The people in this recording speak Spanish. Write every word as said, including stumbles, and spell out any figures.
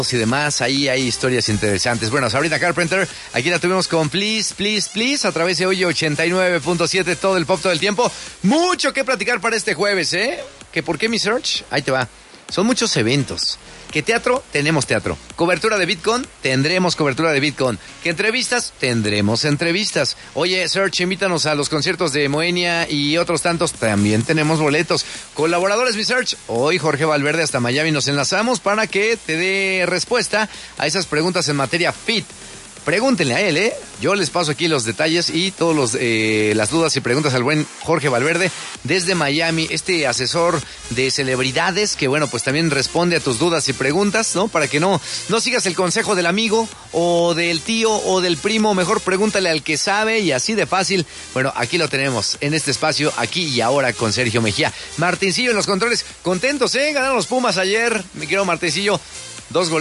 y demás, ahí hay historias interesantes. Bueno, Sabrina Carpenter, aquí la tuvimos con Please, Please, Please, a través de hoy ochenta y nueve punto siete, todo el pop, todo el tiempo. Mucho que platicar para este jueves, ¿eh? ¿Que por qué mi search? Ahí te va. Son muchos eventos. ¿Qué teatro? Tenemos teatro. ¿Cobertura de Bitcoin? Tendremos cobertura de Bitcoin. ¿Qué entrevistas? Tendremos entrevistas. Oye, Search, invítanos a los conciertos de Moenia y otros tantos. También tenemos boletos. Colaboradores, mi Search. Hoy Jorge Valverde hasta Miami nos enlazamos para que te dé respuesta a esas preguntas en materia fit. Pregúntenle a él, ¿eh? Yo les paso aquí los detalles y todas los eh, las dudas y preguntas al buen Jorge Valverde desde Miami, este asesor de celebridades que, bueno, pues también responde a tus dudas y preguntas, ¿no? Para que no, no sigas el consejo del amigo o del tío o del primo, mejor pregúntale al que sabe y así de fácil. Bueno, aquí lo tenemos en este espacio, aquí y ahora con Sergio Mejía. Martincillo en los controles, contentos, ¿eh? Ganaron los Pumas ayer, mi querido Martincillo, dos goles.